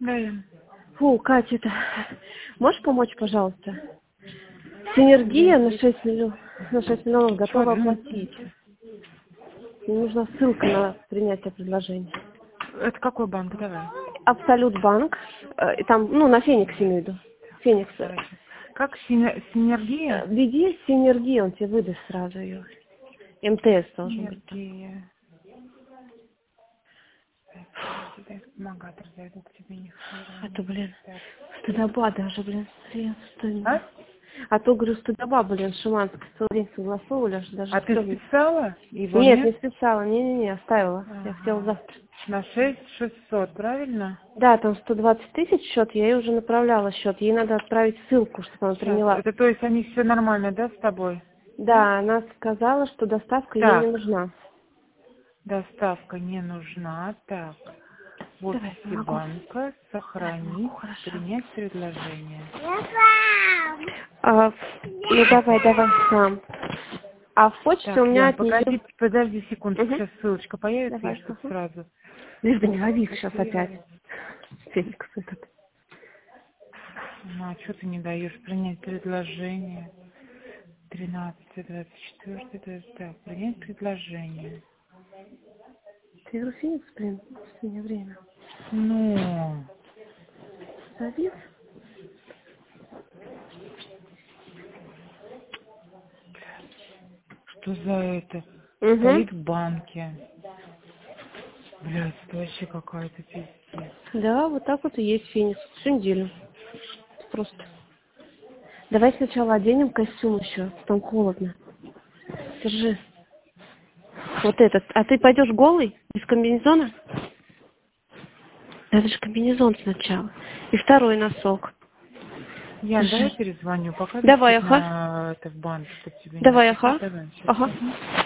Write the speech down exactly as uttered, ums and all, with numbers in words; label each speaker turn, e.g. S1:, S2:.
S1: Да, я.
S2: Фу, Катя, это... можешь помочь, пожалуйста? Синергия на шесть миллионов, на шесть миллионов готова оплатить. Мне нужна ссылка на принятие предложения.
S1: Это какой банк? Давай.
S2: Абсолют банк. э, и Там, ну, на Фениксе имею в виду. Феникс.
S1: Хорошо. Как сине- синергия?
S2: Введи синергию, он тебе выдаст сразу ее. МТС должен быть.
S1: Синергия. Так, я сюда помогатор зайду к тебе, не
S2: А то, блин,
S1: так.
S2: стыдоба даже, блин, блин,
S1: А?
S2: А то, говорю, стыдоба, блин, Шиманский целый день согласовывали, аж даже
S1: А ты
S2: стыдно.
S1: списала? Его
S2: Нет,
S1: нет?
S2: не списала, не-не-не, оставила. Я
S1: Ага.
S2: хотела завтра.
S1: На шесть шестьсот, правильно?
S2: Да, там сто двадцать тысяч счет, я ей уже направляла счет. Ей надо отправить ссылку, чтобы она
S1: Сейчас.
S2: приняла.
S1: Это то есть они все нормально, да, с тобой?
S2: Да, она сказала, что доставка ей не
S1: Так,
S2: нужна.
S1: доставка не нужна. Так, в
S2: Давай,
S1: офисе
S2: помогу.
S1: банка
S2: Давай, помогу,
S1: сохранить,
S2: хорошо.
S1: принять предложение.
S2: А, ну давай, давай сам. А в почте у
S1: Так,
S2: меня
S1: Ян,
S2: от нее...
S1: погоди, подожди секундочку,
S2: Угу.
S1: сейчас ссылочка появится, я
S2: Давай,
S1: ж тут
S2: ага.
S1: сразу.
S2: Лишь бы не лови их сейчас опять. Феникс этот.
S1: Ну, а что ты не даешь принять предложение? тринадцатое, двадцать четвёртое, двадцать так, принять предложение.
S2: Ты говорю, Феникс, блин, в последнее время.
S1: Ну,
S2: Завис?
S1: что за это?
S2: Угу.
S1: Стоит в банке. Блядь, это вообще какая-то пиздец.
S2: Да, вот так вот и есть Феникс. Всю неделю. Просто. Давай сначала оденем костюм еще. Там холодно. Держи. Вот этот. А ты пойдешь голый? Без комбинезона? Это же комбинезон сначала. И второй носок.
S1: Ян,
S2: Держи.
S1: давай перезвоню, пока
S2: Давай, ага.
S1: действительно это в банк, чтобы тебе не
S2: Давай,
S1: писать.
S2: ага.
S1: Давай, сейчас.
S2: Ага.